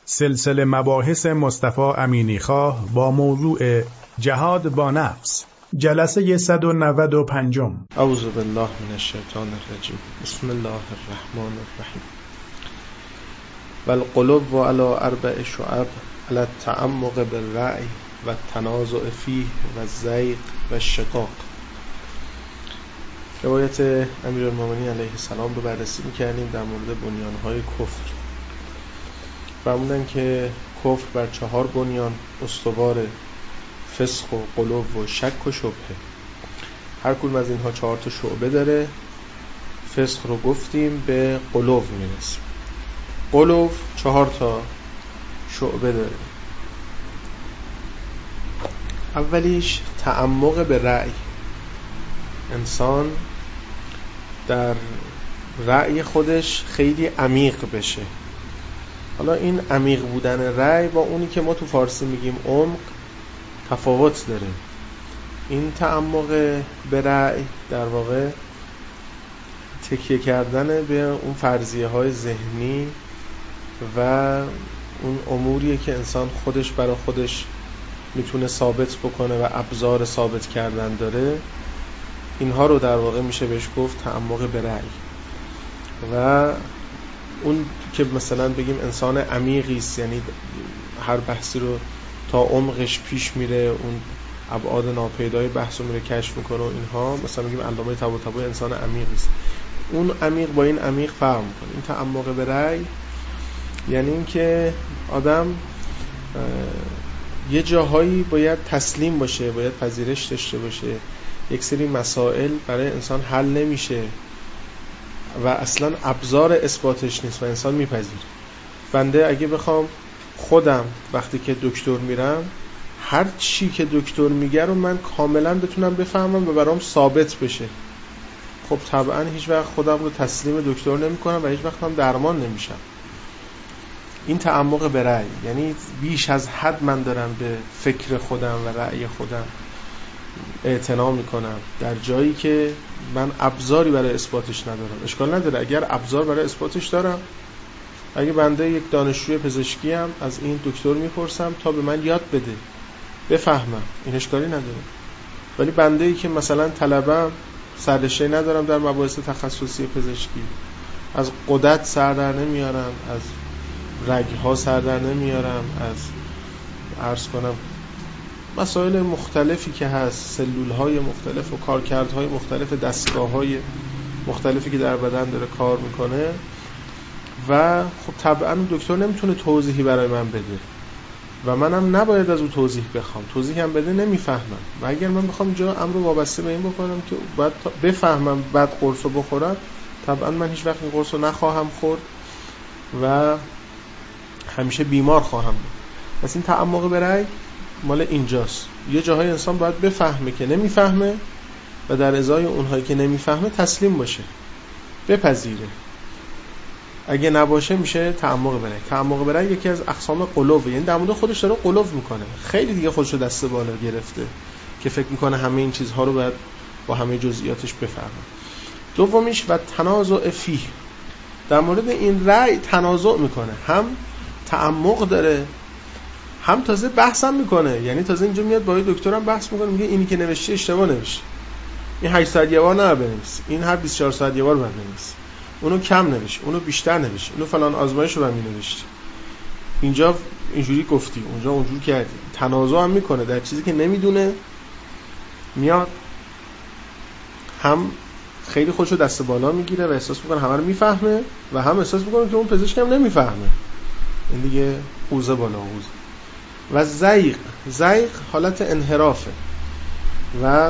سلسله مباحث مصطفی امینیخواه با موضوع جهاد با نفس، جلسه 195. اعوذ بالله من الشیطان الرجیم. بسم الله الرحمن الرحیم. والقلوب علی 4 شعب علی التعمق بالرأی و التنازع فیه و الزیغ و الشقاق. روایت امیرالمومنین علیه السلام رو بررسی می‌کردیم در مورد بنیان‌های کفر. فرمودن که کفر بر 4 بنیان استواره: فسق و غلو و شک و شبهه. هر کدوم از اینها 4 تا شعبه داره. فسق رو گفتیم، به غلو میرسیم. غلو 4 تا شعبه داره. اولیش تعمق به رأی. انسان در رأی خودش خیلی عمیق بشه. حالا این عمیق بودن رأی با اونی که ما تو فارسی میگیم عمق تفاوت داره. این تعمق به رأی در واقع تکیه کردن به اون فرضیه های ذهنی و اون اموریه که انسان خودش برای خودش میتونه ثابت بکنه و ابزار ثابت کردن داره. اینها رو در واقع میشه بهش گفت تعمق به رأی. و اون که مثلا بگیم انسان عمیقی است، یعنی هر بحثی رو تا عمقش پیش میره، اون ابعاد ناپیدای بحث رو میره کشف میکنه و اینها، مثلا میگیم علامه طباطبایی انسان عمیقی است. اون عمیق با این عمیق فرق میکنه. این تعمق به رأی یعنی این که آدم یه جاهایی باید تسلیم باشه، باید پذیرش داشته باشه. یک سری مسائل برای انسان حل نمیشه و اصلا ابزار اثباتش نیست و انسان میپذیره. بنده اگه بخوام خودم وقتی که دکتر میرم هر چی که دکتر میگه رو من کاملا بتونم بفهمم و برام ثابت بشه، خب طبعا هیچ وقت خودم رو تسلیم دکتر نمیکنم و هیچ وقت هم درمان نمیشم. این تعمق به رأی یعنی بیش از حد من دارم به فکر خودم و رأی خودم اعتنا میکنم در جایی که من ابزاری برای اثباتش ندارم. اشکال نداره اگر ابزار برای اثباتش دارم. اگه بنده یک دانشجوی پزشکی ام، از این دکتر میپرسم تا به من یاد بده بفهمم، این اشکالی نداره. ولی بنده ای که مثلا طلبم، سررشته ندارم در مباحث تخصصی پزشکی، از غدد سر در نمیارم، از رگ‌ها سر در نمیارم، از عرض کنم مسائل مختلفی که هست، سلول‌های مختلف و کارکردهای مختلف، دستگاه‌های مختلفی که در بدن داره کار میکنه و خب طبعا دکتر نمیتونه توضیحی برای من بده و منم نباید از او توضیح بخوام. توضیح هم بده نمیفهمم و اگر من بخوام اینجا امر رو وابسته به این بکنم که باید بفهمم بعد قرص رو بخورم، طبعا من هیچ وقت این قرص رو نخواهم خورد و همیشه بیمار خواهم بود. پس این تعمق به رأی مال اینجاست. یه جاهای انسان باید بفهمه که نمیفهمه و در ازای اونهایی که نمیفهمه تسلیم باشه، بپذیره. اگه نباشه میشه تعمق به رأی. تعمق به رأی یکی از اقسام غلو، یعنی در مورد خودش داره غلو میکنه، خیلی دیگه خودش رو دست بالا گرفته که فکر میکنه همه این چیزها رو باید با همه جزئیاتش بفهمه. دومیش و تنازع فیه، در مورد این رأی تنازع میکنه، هم تعمق داره هم تازه بحثم میکنه. یعنی تازه اینجا میاد با دکترم بحث میکنه، میگه اینی که نوشته اشتباه نوشته، این 8 ساعت یه بار نه بنویس، این هر 24 ساعت یه بار باید بنویس، اونو کم نوشت، اونو بیشتر نوشت، اونو فلان آزمایشو بعد مینوشت، اینجا اینجوری گفتی، اونجا اونجوری کردی. تنازع هم میکنه در چیزی که نمیدونه، میاد هم خیلی خودشو دست بالا میگیره و احساس میکنه همه رو میفهمه و هم احساس میکنه که اون پزشک هم نمیفهمه. این دیگه قوزه بالا قوزه. و زیغ حالت انحرافه و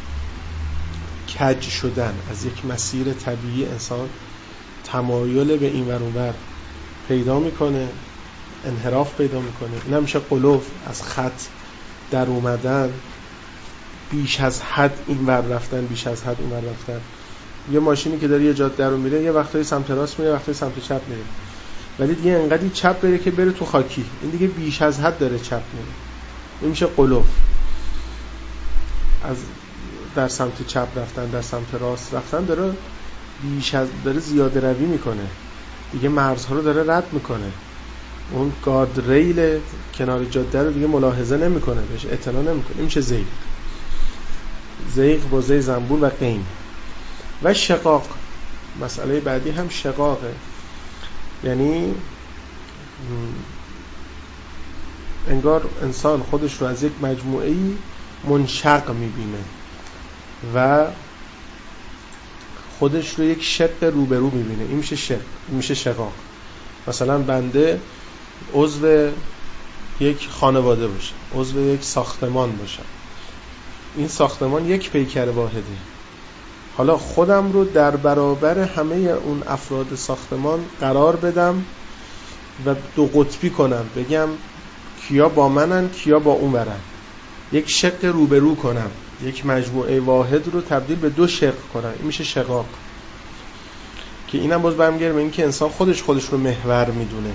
کج شدن از یک مسیر طبیعی. انسان تمایل به این ور اون ور پیدا میکنه، انحراف پیدا میکنه. این هم میشه غلو، از خط در اومدن، بیش از حد این ور رفتن، بیش از حد اون ور رفتن. یه ماشینی که داره یه جاده رو میره، یه وقتایی سمت راست میره، وقتایی سمت چپ میره، ولی دیگه انقدر چپ بره که بره تو خاکی، این دیگه بیش از حد داره چپ میره. این میشه غلو. از در سمت چپ رفتن، در سمت راست رفتن، داره زیاده روی میکنه، دیگه مرزها رو داره رد میکنه اون گارد ریل کنار جاده رو دیگه ملاحظه نمیکنه، بهش اعتنا نمیکنه. این میشه زیغ. زیغ با زی زنبور و قین. و شقاق، مسئله بعدی هم شقاقه، یعنی انگار انسان خودش رو از یک مجموعه‌ای منشق میبینه و خودش رو یک شق روبرو میبینه. این میشه شق، این میشه شقاق. مثلا بنده عضو یک خانواده باشم، عضو یک ساختمان باشم، این ساختمان یک پیکر واحده، حالا خودم رو در برابر همه اون افراد ساختمان قرار بدم و دو قطبی کنم، بگم کیا با منن کیا با اون برن، یک شق روبرو کنم، یک مجموعه واحد رو تبدیل به دو شق کنم. این میشه شقاق، که اینم باز برمیگره به این که انسان خودش رو محور میدونه.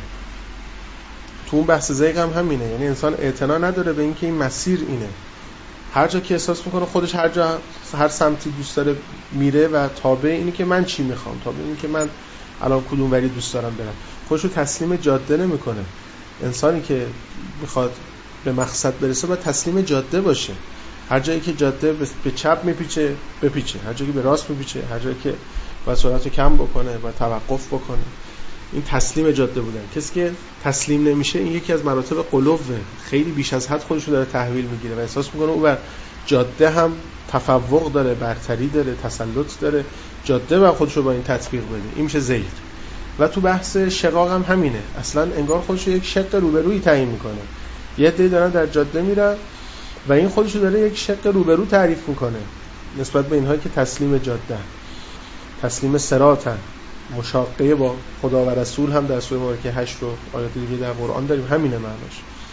تو اون بحث زیغ هم همینه، یعنی انسان اعتنا نداره به این که این مسیر اینه، هر جا که احساس میکنه خودش هر سمتی دوست داره میره و تابع اینی که من چی میخوام، تابع اینی که من الان کدوم وری دوست دارم برم، خودش رو تسلیم جاده نمیکنه. انسانی که میخواد به مقصد برسه باید تسلیم جاده باشه. هر جایی که جاده به چپ میپیچه بپیچه، هر جایی که به راست میپیچه، هر جایی که باید سرعت رو کم بکنه باید توقف بکنه. این تسلیم جاده بودن. کسی که تسلیم نمیشه، این یکی از مراتب غلوه، خیلی بیش از حد خودش رو داره تحویل میگیره و احساس میکنه او بر جاده هم تفوق داره، برتری داره، تسلط داره، جاده و خودش رو با این تطبیق بده. این میشه زیغ. و تو بحث شقاق هم همینه، اصلا انگار خودش رو یک شق روبرویی تعیین میکنه. یه عده‌ای دارن در جاده میرن و این خودش رو داره یک شق روبرو تعریف میکنه نسبت به اینهایی که تسلیم جاده، تسلیم صراطن، مشاقه با خدا و رسول. هم در سوره مبارکه 8 رو آیات دیگه در قرآن داریم، همینه معناش.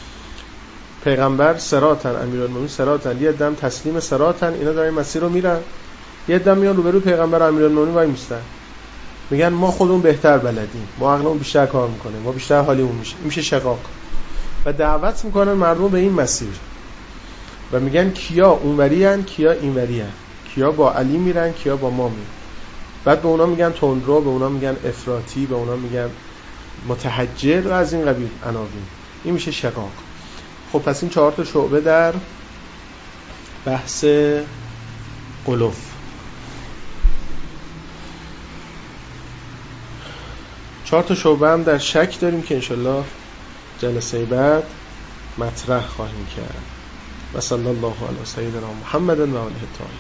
پیغمبر صراطن، امیرالمومنین صراطن، یه دم تسلیم صراطن، اینا دارن مسیر رو میرن، یه دم میان روبرو پیغمبر امیرالمومنین وای میستن، میگن ما خودمون بهتر بلدیم، ما عقلمون بیشتر کار میکنه، ما بیشتر حالیمون میشه. این میشه شقاق. و دعوت میکنن مردم به این مسیر و میگن کیا اونورین کیا اینورین، کیا با علی میرن کیا با ما میرن. بعد به اونا میگن تندرو، به اونا میگن افراطی، به اونا میگن متحجر و از این قبیل عناوین. این میشه شقاق. خب پس این 4 تا شعبه در بحث غلو. 4 تا شعبه هم در شک داریم که انشالله جلسه بعد مطرح خواهیم کرد. و صلی الله علی سیدنا محمد و آله الطاهرین.